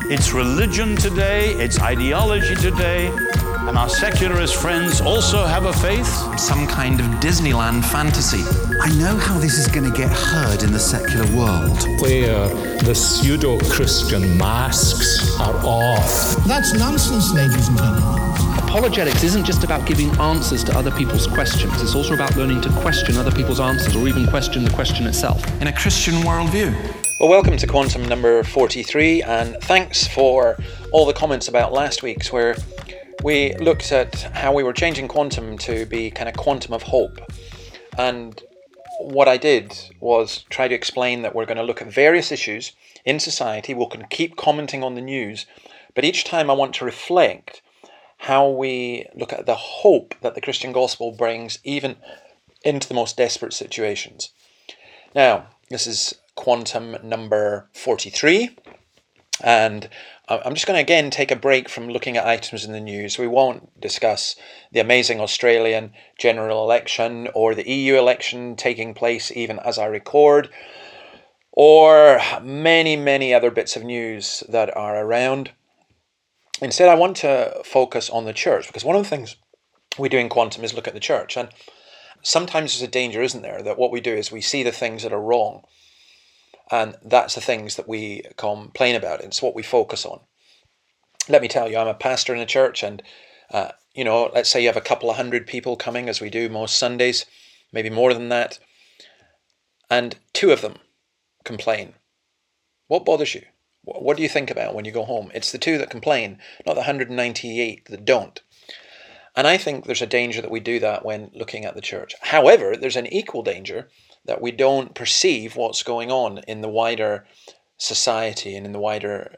It's religion today, it's ideology today, and our secularist friends also have a faith. Some kind of Disneyland fantasy. I know how this is going to get heard in the secular world. Where the pseudo-Christian masks are off. That's nonsense, ladies and gentlemen. Apologetics isn't just about giving answers to other people's questions. It's also about learning to question other people's answers, or even question the question itself. In a Christian worldview. Well, welcome to Quantum number 43, and thanks for all the comments about last week's, where we looked at how we were changing quantum to be kind of quantum of hope. And what I did was try to explain that we're going to look at various issues in society. We'll keep commenting on the news, but each time I want to reflect how we look at the hope that the Christian gospel brings even into the most desperate situations. Now, this is Quantum number 43, and I'm just going to again take a break from looking at items in the news. We won't discuss the amazing Australian general election or the EU election taking place even as I record, or many other bits of news that are around. Instead, I want to focus on the church, because one of the things we do in Quantum is look at the church, and sometimes there's a danger, isn't there, that what we do is we see the things that are wrong, and that's the things that we complain about. It's what we focus on. Let me tell you, I'm a pastor in a church, and let's say you have a couple of hundred people coming, as we do most Sundays, maybe more than that, and two of them complain. What bothers you? What do you think about when you go home? It's the two that complain, not the 198 that don't. And I think there's a danger that we do that when looking at the church. However, there's an equal danger that we don't perceive what's going on in the wider society and in the wider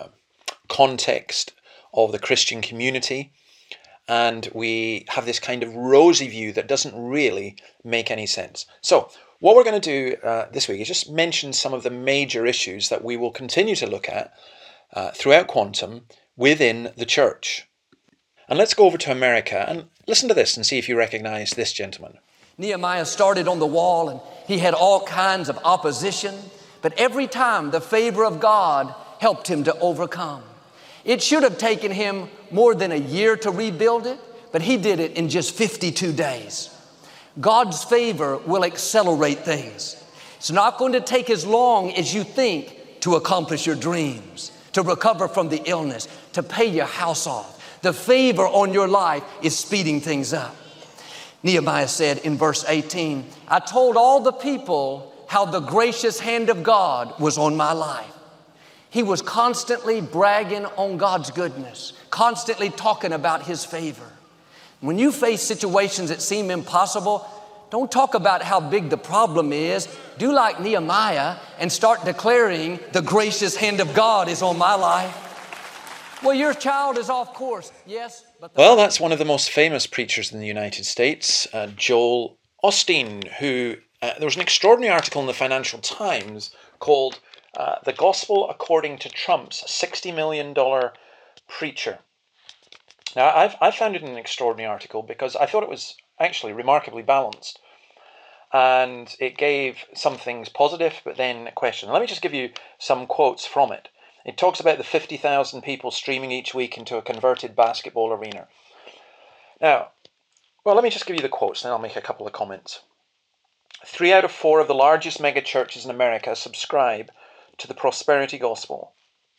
context of the Christian community. And we have this kind of rosy view that doesn't really make any sense. So what we're going to do this week is just mention some of the major issues that we will continue to look at throughout Quantum within the church. And let's go over to America and listen to this and see if you recognize this gentleman. Nehemiah started on the wall, and he had all kinds of opposition, but every time the favor of God helped him to overcome. It should have taken him more than a year to rebuild it, but he did it in just 52 days. God's favor will accelerate things. It's not going to take as long as you think to accomplish your dreams, to recover from the illness, to pay your house off. The favor on your life is speeding things up. Nehemiah said in verse 18, I told all the people how the gracious hand of God was on my life. He was constantly bragging on God's goodness, constantly talking about His favor. When you face situations that seem impossible, don't talk about how big the problem is. Do like Nehemiah and start declaring the gracious hand of God is on my life. Well, your child is off course, yes. But well, that's one of the most famous preachers in the United States, Joel Osteen, who there was an extraordinary article in the Financial Times called The Gospel According to Trump's $60 million Preacher. Now, I found it an extraordinary article because I thought it was actually remarkably balanced. And it gave some things positive, but then a question. Let me just give you some quotes from it. It talks about the 50,000 people streaming each week into a converted basketball arena. Now, well, let me just give you the quotes, then I'll make a couple of comments. 3 out of 4 of the largest mega churches in America subscribe to the prosperity gospel.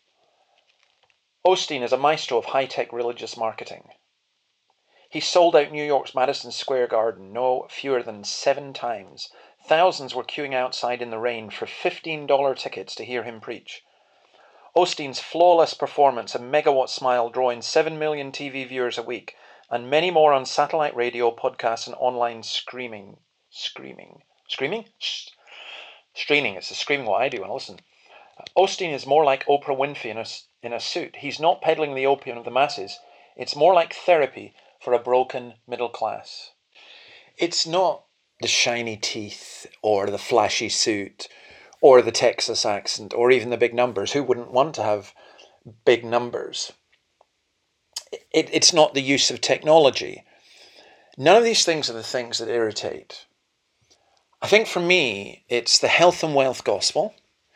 Osteen is a maestro of high-tech religious marketing. He sold out New York's Madison Square Garden no fewer than 7 times. Thousands were queuing outside in the rain for $15 tickets to hear him preach. Osteen's flawless performance and megawatt smile drawing 7 million TV viewers a week, and many more on satellite radio, podcasts, and online streaming. Streaming? Streaming. It's the screaming what I do when I listen. Osteen is more like Oprah Winfrey in a suit. He's not peddling the opium of the masses. It's more like therapy for a broken middle class. It's not the shiny teeth or the flashy suit or the Texas accent, or even the big numbers. Who wouldn't want to have big numbers? It's not the use of technology. None of these things are the things that irritate. I think for me, it's the health and wealth gospel.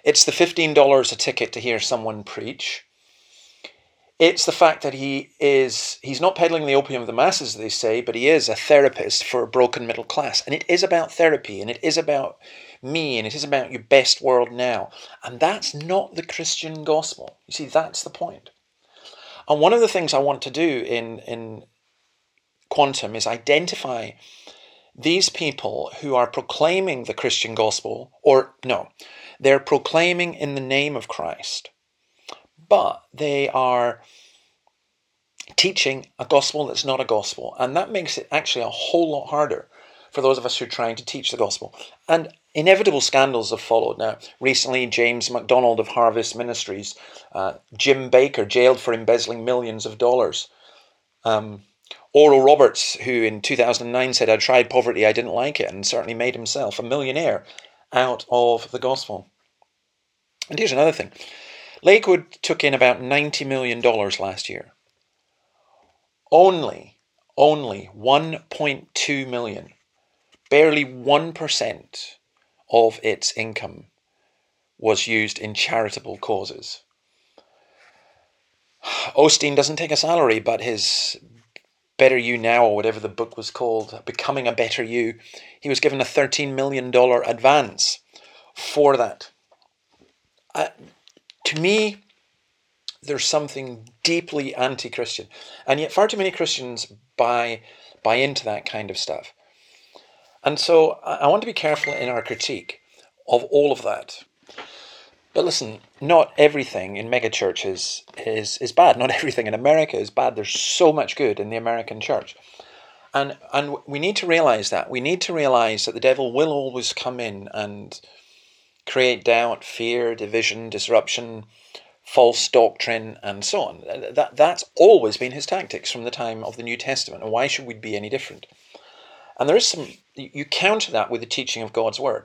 It's the $15 a ticket to hear someone preach. It's the fact that he's not peddling the opium of the masses, they say, but he is a therapist for a broken middle class. And it is about therapy, and it is about me, and it is about your best world now. And that's not the Christian gospel. You see, that's the point. And one of the things I want to do in Quantum is identify these people who are proclaiming the Christian gospel, or no, they're proclaiming in the name of Christ, but they are teaching a gospel that's not a gospel. And that makes it actually a whole lot harder for those of us who are trying to teach the gospel. And inevitable scandals have followed. Now, recently, James MacDonald of Harvest Ministries, Jim Baker jailed for embezzling millions of dollars. Oral Roberts, who in 2009 said, "I tried poverty, I didn't like it," and certainly made himself a millionaire out of the gospel. And here's another thing. Lakewood took in about $90 million last year. Only 1.2 million, barely 1% of its income was used in charitable causes. Osteen doesn't take a salary, but his Better You Now, or whatever the book was called, Becoming a Better You, he was given a $13 million advance for that. To me, there's something deeply anti-Christian. And yet far too many Christians buy into that kind of stuff. And so I want to be careful in our critique of all of that. But listen, not everything in megachurches is bad. Not everything in America is bad. There's so much good in the American church. And we need to realize that. We need to realize that the devil will always come in and create doubt, fear, division, disruption, false doctrine, and so on. That's always been his tactics from the time of the New Testament. And why should we be any different? And there is you counter that with the teaching of God's word.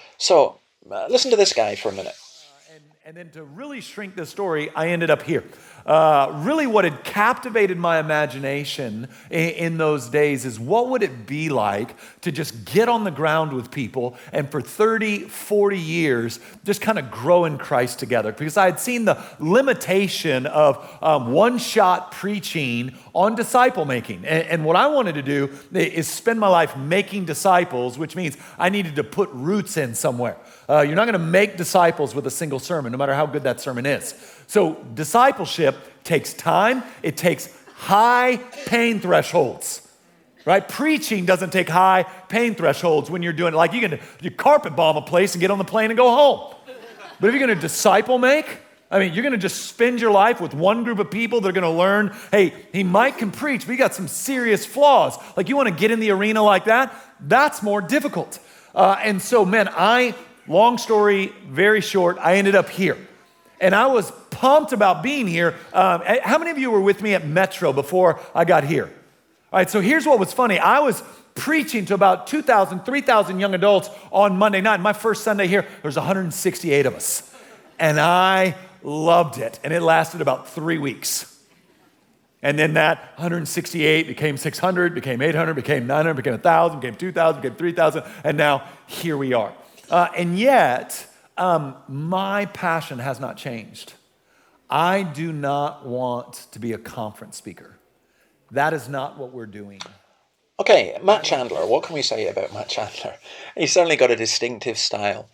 So listen to this guy for a minute. And then to really shrink the story, I ended up here. Really what had captivated my imagination in those days is what would it be like to just get on the ground with people and for 30, 40 years just kind of grow in Christ together. Because I had seen the limitation of one-shot preaching on disciple making. And what I wanted to do is spend my life making disciples, which means I needed to put roots in somewhere. You're not going to make disciples with a single sermon, no matter how good that sermon is. So discipleship takes time. It takes high pain thresholds, right? Preaching doesn't take high pain thresholds when you're doing it. Like you carpet bomb a place and get on the plane and go home. But if you're going to disciple make, I mean, you're going to just spend your life with one group of people that are going to learn, hey, he can preach, but he got some serious flaws. Like you want to get in the arena like that? That's more difficult. And so, man, long story, very short, I ended up here. And I was pumped about being here. How many of you were with me at Metro before I got here? All right, so here's what was funny. I was preaching to about 2,000, 3,000 young adults on Monday night. My first Sunday here, there's 168 of us. And I loved it. And it lasted about 3 weeks. And then that 168 became 600, became 800, became 900, became 1,000, became 2,000, became 3,000. And now here we are. And yet, my passion has not changed. I do not want to be a conference speaker. That is not what we're doing. Okay, Matt Chandler, what can we say about Matt Chandler? He's certainly got a distinctive style.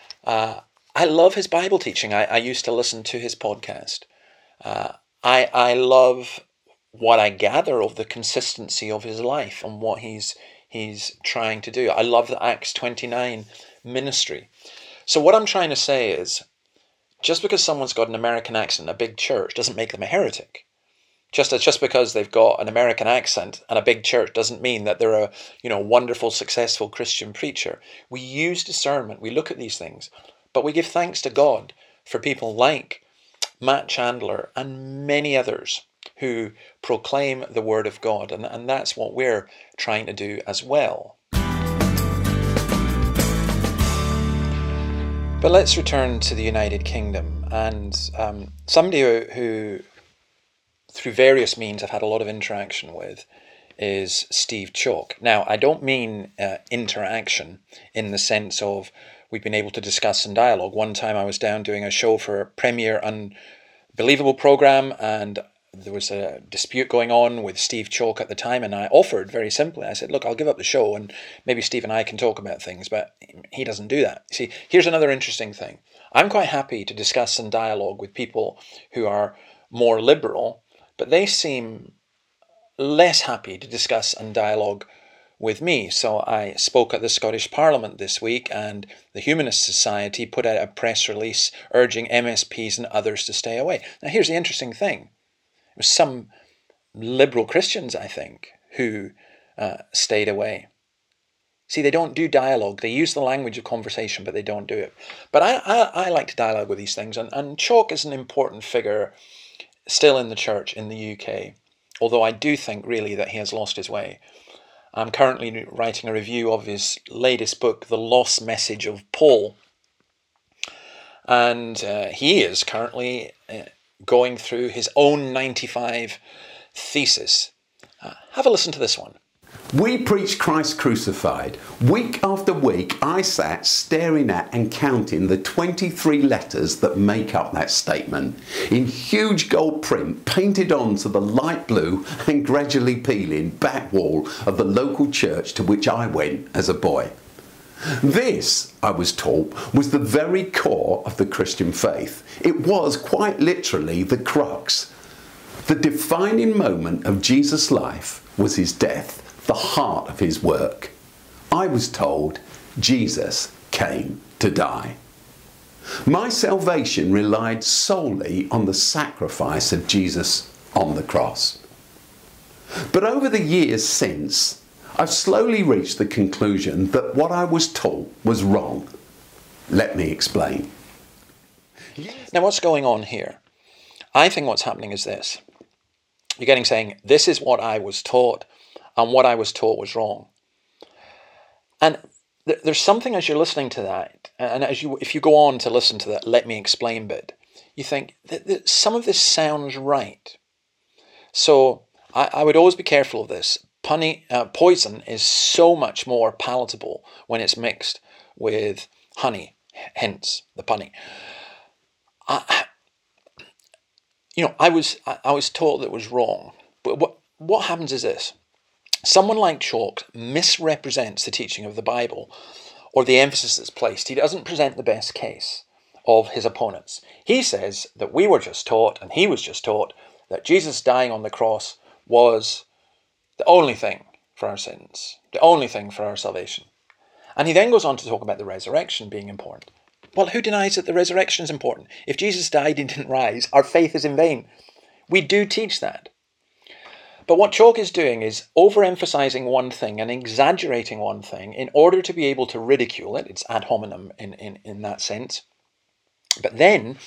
I love his Bible teaching. I used to listen to his podcast. I love what I gather of the consistency of his life and what he's trying to do. I love the Acts 29 ministry. So what I'm trying to say is, just because someone's got an American accent in a big church doesn't make them a heretic. Just because they've got an American accent and a big church doesn't mean that they're a wonderful, successful Christian preacher. We use discernment. We look at these things, but we give thanks to God for people like Matt Chandler and many others who proclaim the word of God, and that's what we're trying to do as well. But let's return to the United Kingdom, and somebody who through various means I've had a lot of interaction with is Steve Chalke. Now, I don't mean interaction in the sense of we've been able to discuss and dialogue. One time I was down doing a show for a Premier Unbelievable program, and there was a dispute going on with Steve Chalke at the time, and I offered very simply, I said, look, I'll give up the show and maybe Steve and I can talk about things, but he doesn't do that. See, here's another interesting thing. I'm quite happy to discuss and dialogue with people who are more liberal, but they seem less happy to discuss and dialogue with me. So I spoke at the Scottish Parliament this week, and the Humanist Society put out a press release urging MSPs and others to stay away. Now here's the interesting thing. It was some liberal Christians, I think, who stayed away. See, they don't do dialogue. They use the language of conversation, but they don't do it. But I like to dialogue with these things. And Chalke is an important figure still in the church in the UK, although I do think really that he has lost his way. I'm currently writing a review of his latest book, The Lost Message of Paul. And he is currently going through his own 95 thesis. Have a listen to this one. We preach Christ crucified. Week after week, I sat staring at and counting the 23 letters that make up that statement in huge gold print painted onto the light blue and gradually peeling back wall of the local church to which I went as a boy. This, I was taught, was the very core of the Christian faith. It was quite literally the crux. The defining moment of Jesus' life was his death, the heart of his work. I was told Jesus came to die. My salvation relied solely on the sacrifice of Jesus on the cross. But over the years since, I've slowly reached the conclusion that what I was taught was wrong. Let me explain. Now, what's going on here? I think what's happening is this. You're getting saying, this is what I was taught, and what I was taught was wrong. And there's something as you're listening to that, and if you go on to listen to that let me explain bit, you think that some of this sounds right. So I would always be careful of this. Poison is so much more palatable when it's mixed with honey, hence the punny. I was taught that it was wrong. But what happens is this. Someone like Chalke misrepresents the teaching of the Bible or the emphasis that's placed. He doesn't present the best case of his opponents. He says that we were just taught, and he was just taught, that Jesus dying on the cross was the only thing for our sins, the only thing for our salvation. And he then goes on to talk about the resurrection being important. Well, who denies that the resurrection is important? If Jesus died and didn't rise, our faith is in vain. We do teach that. But what Chalke is doing is overemphasizing one thing and exaggerating one thing in order to be able to ridicule it. It's ad hominem in that sense. But then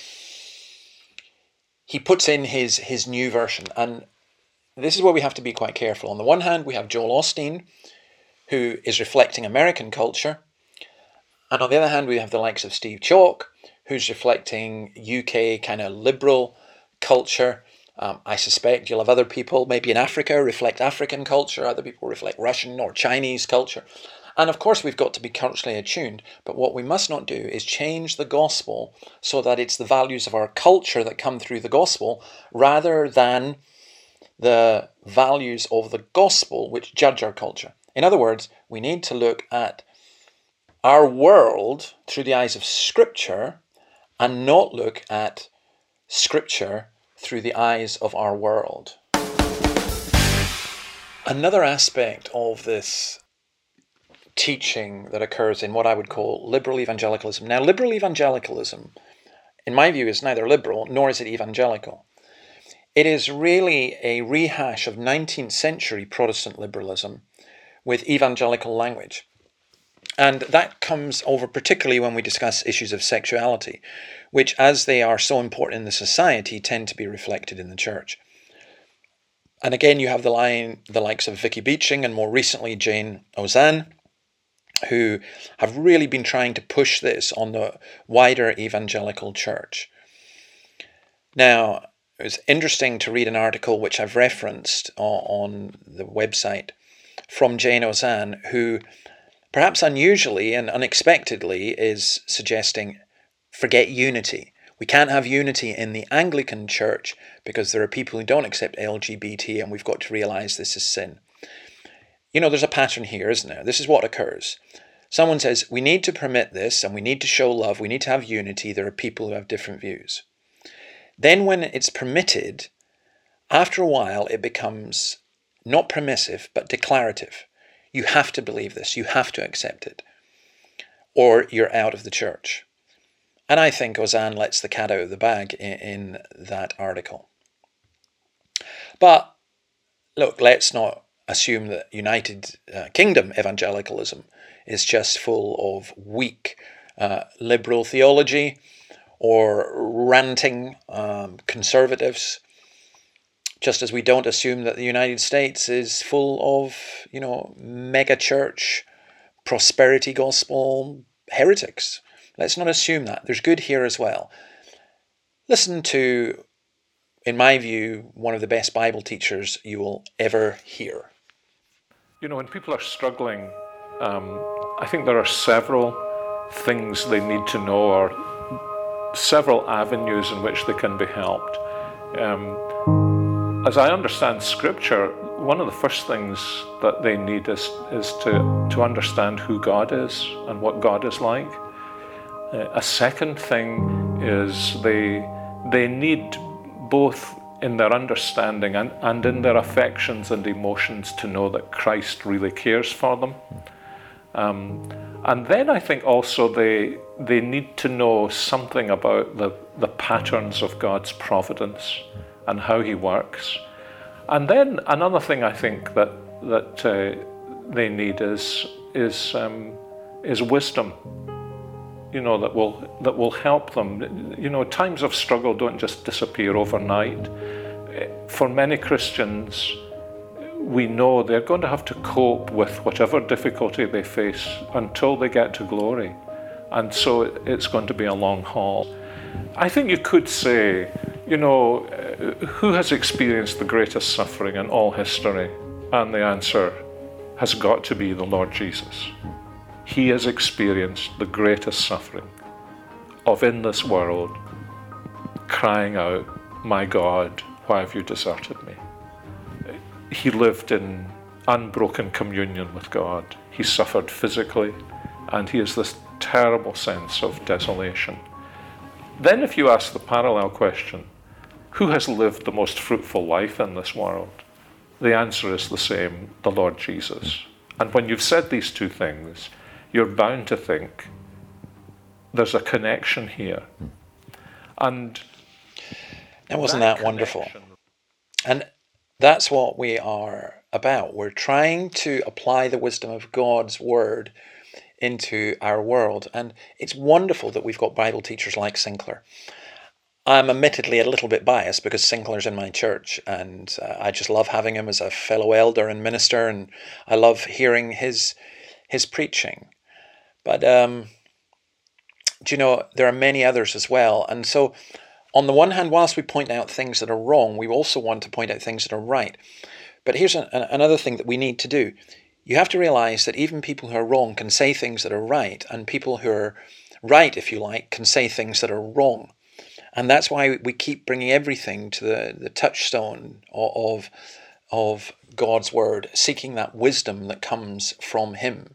he puts in his new version. And this is where we have to be quite careful. On the one hand, we have Joel Osteen, who is reflecting American culture. And on the other hand, we have the likes of Steve Chalke, who's reflecting UK kind of liberal culture. I suspect you'll have other people, maybe in Africa, reflect African culture. Other people reflect Russian or Chinese culture. And of course, we've got to be culturally attuned. But what we must not do is change the gospel so that it's the values of our culture that come through the gospel rather than the values of the gospel which judge our culture. In other words, we need to look at our world through the eyes of Scripture and not look at Scripture through the eyes of our world. Another aspect of this teaching that occurs in what I would call liberal evangelicalism. Now, liberal evangelicalism, in my view, is neither liberal nor is it evangelical. It is really a rehash of 19th century Protestant liberalism with evangelical language. And that comes over particularly when we discuss issues of sexuality, which, as they are so important in the society, tend to be reflected in the church. And again, you have the likes of Vicky Beeching and more recently Jane Ozanne, who have really been trying to push this on the wider evangelical church. Now, it was interesting to read an article which I've referenced on the website from Jane Ozanne, who perhaps unusually and unexpectedly, is suggesting forget unity. We can't have unity in the Anglican Church because there are people who don't accept LGBT, and we've got to realize this is sin. You know, there's a pattern here, isn't there? This is what occurs. Someone says, we need to permit this, and we need to show love, we need to have unity. There are people who have different views. Then when it's permitted, after a while it becomes not permissive, but declarative. You have to believe this, you have to accept it, or you're out of the church. And I think Ozanne lets the cat out of the bag in that article. But look, let's not assume that United Kingdom evangelicalism is just full of weak liberal theology or ranting conservatives, just as we don't assume that the United States is full of, mega church, prosperity gospel heretics. Let's not assume that. There's good here as well. Listen to, in my view, one of the best Bible teachers you will ever hear. When people are struggling, I think there are several things they need to know, or several avenues in which they can be helped. As I understand Scripture, one of the first things that they need is to understand who God is and what God is like. A second thing is they need, both in their understanding and in their affections and emotions, to know that Christ really cares for them. And then I think also they need to know something about the patterns of God's providence and how He works. And then another thing I think that they need is wisdom. That will help them. Times of struggle don't just disappear overnight. For many Christians, we know they're going to have to cope with whatever difficulty they face until they get to glory. And so it's going to be a long haul. I think you could say, who has experienced the greatest suffering in all history? And the answer has got to be the Lord Jesus. He has experienced the greatest suffering of, in this world, crying out, "My God, why have you deserted me?" He lived in unbroken communion with God. He suffered physically, and he has this terrible sense of desolation. Then if you ask the parallel question, who has lived the most fruitful life in this world? The answer is the same, the Lord Jesus. And when you've said these two things, you're bound to think there's a connection here. And now, wasn't that wonderful? And that's what we are about. We're trying to apply the wisdom of God's word into our world. And it's wonderful that we've got Bible teachers like Sinclair. I'm admittedly a little bit biased because Sinclair's in my church, and I just love having him as a fellow elder and minister, and I love hearing his preaching. But, there are many others as well. And so, on the one hand, whilst we point out things that are wrong, we also want to point out things that are right. But here's another thing that we need to do. You have to realize that even people who are wrong can say things that are right, and people who are right, if you like, can say things that are wrong. And that's why we keep bringing everything to the touchstone of God's word, seeking that wisdom that comes from Him.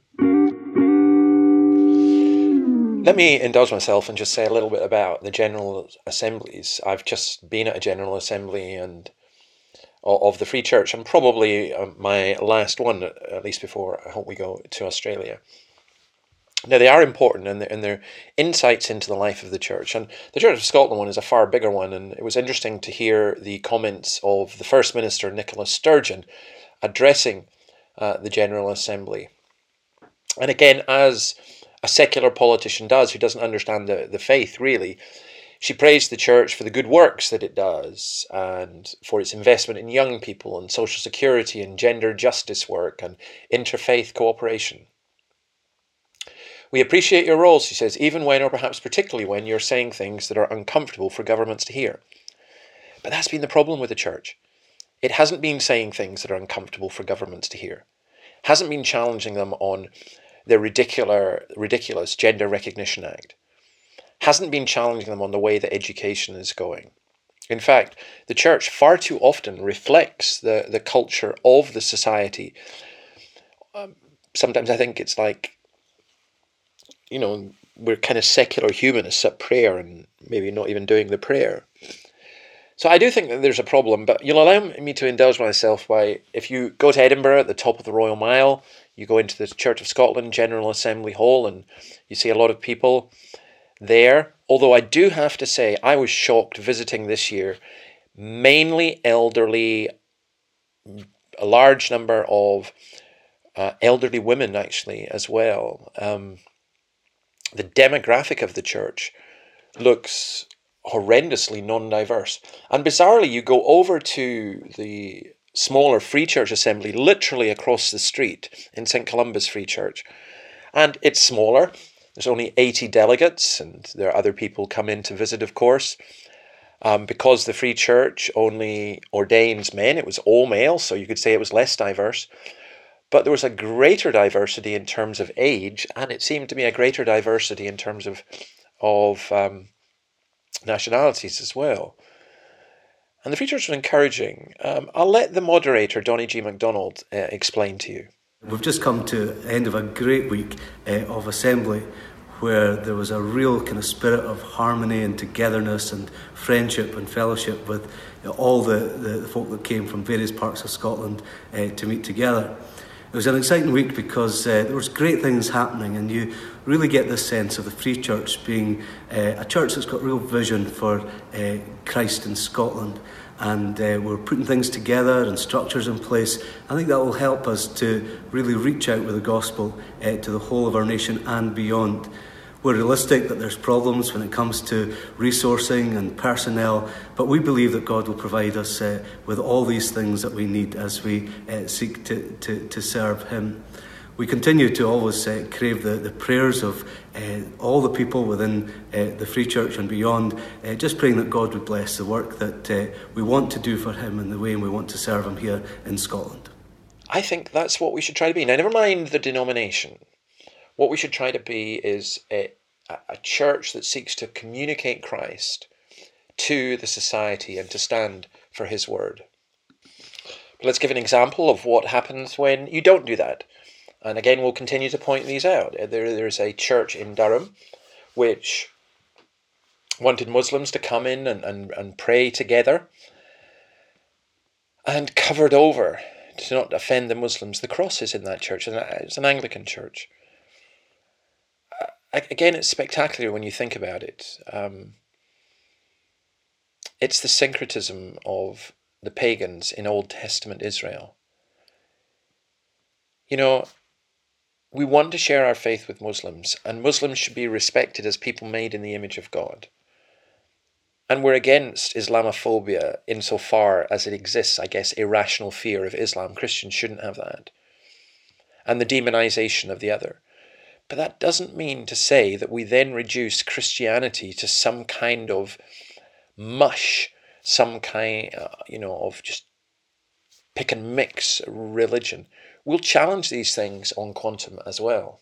Let me indulge myself and just say a little bit about the General Assemblies. I've just been at a General Assembly of the Free Church, and probably my last one, at least before I hope we go to Australia. Now, they are important, and they're insights into the life of the church. And the Church of Scotland one is a far bigger one, and it was interesting to hear the comments of the First Minister, Nicola Sturgeon, addressing the General Assembly. And again, as a secular politician does, who doesn't understand the faith really, she praised the church for the good works that it does, and for its investment in young people and social security and gender justice work and interfaith cooperation. We appreciate your role, she says, even when, or perhaps particularly when, you're saying things that are uncomfortable for governments to hear. But that's been the problem with the church. It hasn't been saying things that are uncomfortable for governments to hear. Hasn't been challenging them on their ridiculous Gender Recognition Act, hasn't been challenging them on the way that education is going. In fact, the church far too often reflects the culture of the society. Sometimes I think it's like, we're kind of secular humanists at prayer and maybe not even doing the prayer. So I do think that there's a problem, but you'll allow me to indulge myself by, if you go to Edinburgh at the top of the Royal Mile, you go into the Church of Scotland General Assembly Hall and you see a lot of people there. Although I do have to say, I was shocked visiting this year, mainly elderly, a large number of elderly women actually as well. The demographic of the church looks horrendously non-diverse. And bizarrely, you go over to the smaller Free Church Assembly, literally across the street in St. Columba's Free Church. And it's smaller. There's only 80 delegates, and there are other people come in to visit, of course. Because the Free Church only ordains men, it was all male, so you could say it was less diverse. But there was a greater diversity in terms of age, and it seemed to me a greater diversity in terms of nationalities as well. And the Free Church was encouraging. I'll let the moderator, Donnie G. MacDonald, explain to you. We've just come to the end of a great week of assembly where there was a real kind of spirit of harmony and togetherness and friendship and fellowship with all the folk that came from various parts of Scotland to meet together. It was an exciting week because there was great things happening, and you really get this sense of the Free Church being a church that's got real vision for Christ in Scotland. And we're putting things together and structures in place. I think that will help us to really reach out with the gospel to the whole of our nation and beyond. We're realistic that there's problems when it comes to resourcing and personnel, but we believe that God will provide us with all these things that we need as we seek to serve Him. We continue to always crave the prayers of all the people within the Free Church and beyond, just praying that God would bless the work that we want to do for Him and the way we want to serve Him here in Scotland. I think that's what we should try to be. Now, never mind the denomination. What we should try to be is a church that seeks to communicate Christ to the society and to stand for His word. But let's give an example of what happens when you don't do that. And again, we'll continue to point these out. There's a church in Durham which wanted Muslims to come in and pray together and covered over, to not offend the Muslims, the crosses in that church. It's an Anglican church. Again, it's spectacular when you think about it. It's the syncretism of the pagans in Old Testament Israel. We want to share our faith with Muslims, and Muslims should be respected as people made in the image of God. And we're against Islamophobia insofar as it exists, I guess, irrational fear of Islam. Christians shouldn't have that. And the demonization of the other. But that doesn't mean to say that we then reduce Christianity to some kind of mush, some kind, of just pick and mix religion. We'll challenge these things on Quantum as well.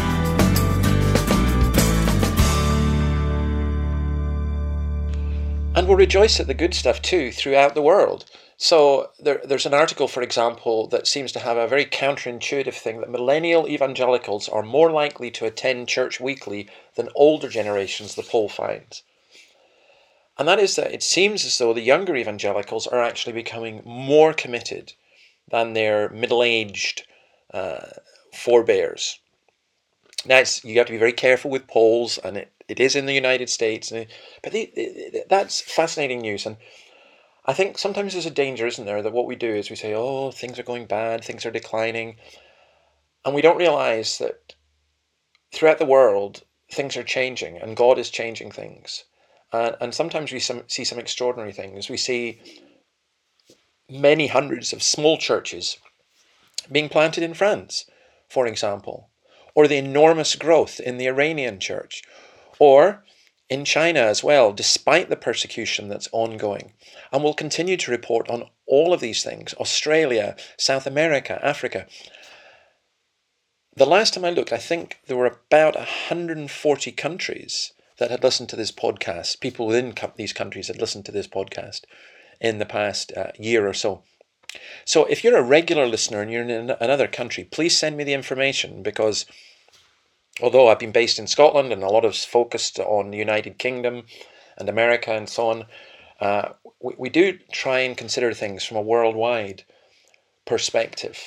And we'll rejoice at the good stuff too throughout the world. So there's an article, for example, that seems to have a very counterintuitive thing, that millennial evangelicals are more likely to attend church weekly than older generations, the poll finds. And that is that it seems as though the younger evangelicals are actually becoming more committed than their middle-aged forebears. Now, you have to be very careful with polls, and it is in the United States, but that's fascinating news. And I think sometimes there's a danger, isn't there, that what we do is we say, oh, things are going bad, things are declining, and we don't realize that throughout the world, things are changing, and God is changing things. And sometimes we see some extraordinary things. We see many hundreds of small churches being planted in France, for example, or the enormous growth in the Iranian church, or in China as well, despite the persecution that's ongoing. And we'll continue to report on all of these things, Australia, South America, Africa. the last time I looked, I think there were about 140 countries that had listened to this podcast. People within these countries had listened to this podcast in the past year or so. So if you're a regular listener and you're in another country, please send me the information, because although I've been based in Scotland and a lot of us focused on the United Kingdom and America and so on, we do try and consider things from a worldwide perspective.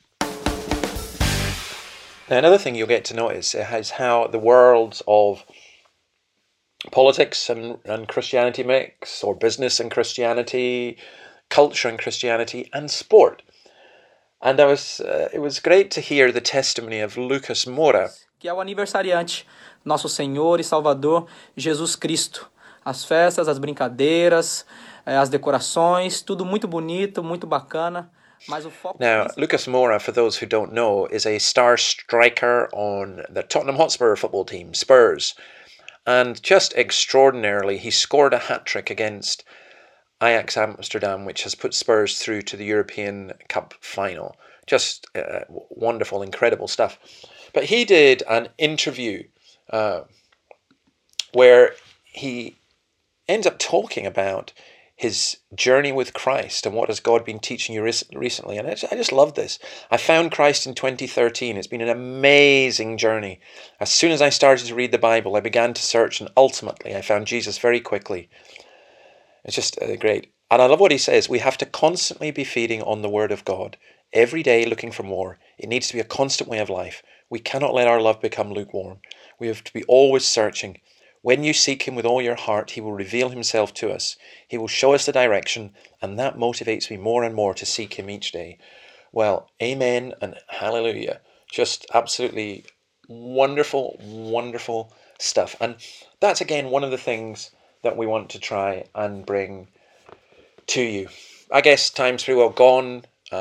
Now, another thing you'll get to notice is how the worlds of politics and Christianity mix, or business and Christianity, culture and Christianity, and sport. And it was great to hear the testimony of Lucas Moura, que é o aniversariante, nosso Senhor e Salvador Jesus Cristo. As festas, as brincadeiras, as decorações, tudo muito bonito, muito bacana. Now, Lucas Moura, for those who don't know, is a star striker on the Tottenham Hotspur football team, Spurs. And just extraordinarily, he scored a hat-trick against Ajax Amsterdam, which has put Spurs through to the European Cup final. Just wonderful, incredible stuff. But he did an interview where he ends up talking about his journey with Christ and what has God been teaching you recently. And I just love this. I found Christ in 2013. It's been an amazing journey. As soon as I started to read the Bible, I began to search, and ultimately I found Jesus very quickly. It's just great. And I love what he says. We have to constantly be feeding on the Word of God, every day looking for more. It needs to be a constant way of life. We cannot let our love become lukewarm. We have to be always searching. When you seek him with all your heart, he will reveal himself to us. He will show us the direction, and that motivates me more and more to seek him each day. Well, amen and hallelujah. Just absolutely wonderful, wonderful stuff. And that's, again, one of the things that we want to try and bring to you. I guess time's pretty well gone.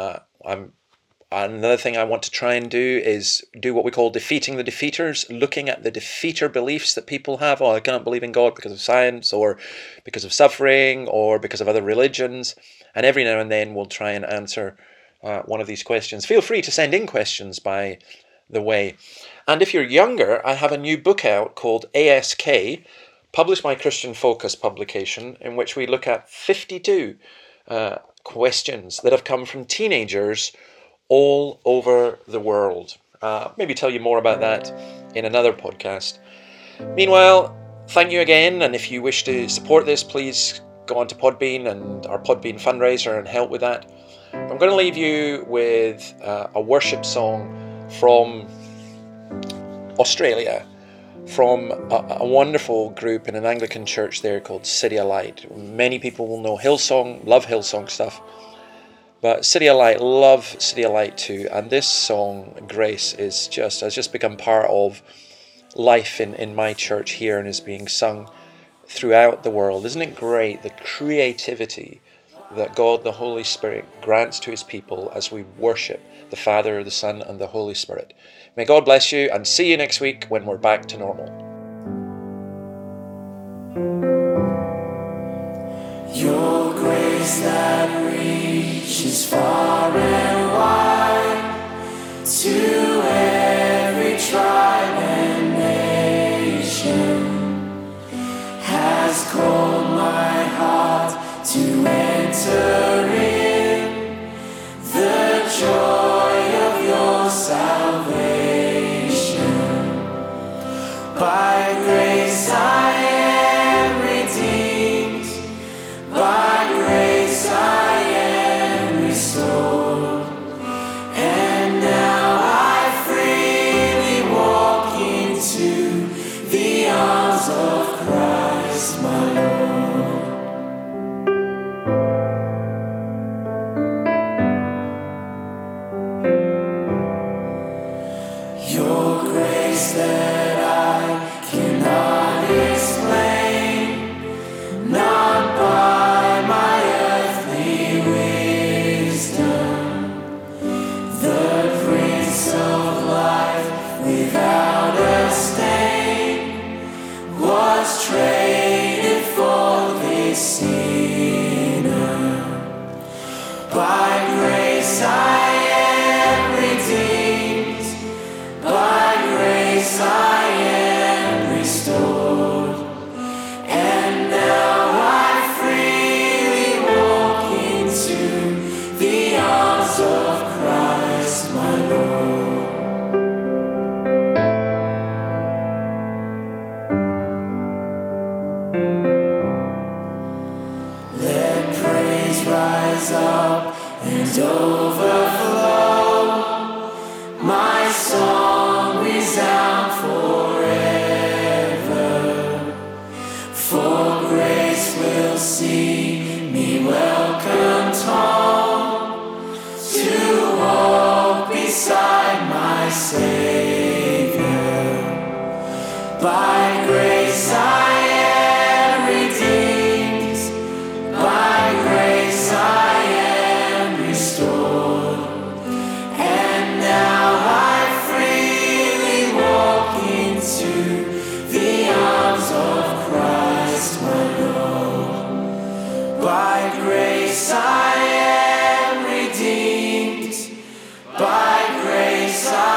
Another thing I want to try and do is do what we call defeating the defeaters, looking at the defeater beliefs that people have. Oh, I can't believe in God because of science, or because of suffering, or because of other religions. And every now and then we'll try and answer one of these questions. Feel free to send in questions, by the way. And if you're younger, I have a new book out called ASK, published by Christian Focus publication, in which we look at 52 questions that have come from teenagers all over the world. Maybe tell you more about that in another podcast. Meanwhile, thank you again, and if you wish to support this, please go on to Podbean and our Podbean fundraiser and help with that. I'm going to leave you with a worship song from Australia, from a wonderful group in an Anglican church there called City of Light. Many people will know Hillsong, love Hillsong stuff. But City of Light, love City of Light too. And this song, Grace, has just become part of life in my church here, and is being sung throughout the world. Isn't it great, the creativity that God, the Holy Spirit, grants to his people as we worship the Father, the Son, and the Holy Spirit. May God bless you, and see you next week when we're back to normal. Your grace that reaches far and wide, to every tribe and nation, has called my heart to enter in the joy of your salvation. By grace I am redeemed, by grace I am restored, and now I freely walk into the arms of Christ my Lord. Your grace that I cannot explain, not by my earthly wisdom, the Prince of Life without a stain was traded for this sinner. By grace I am redeemed, rise up and overflow. My song resound forever, for grace will see me welcomed home to walk beside my Savior. By grace I am redeemed, by grace I am restored, and now I freely walk into the arms of Christ my Lord. By grace I am redeemed, by grace I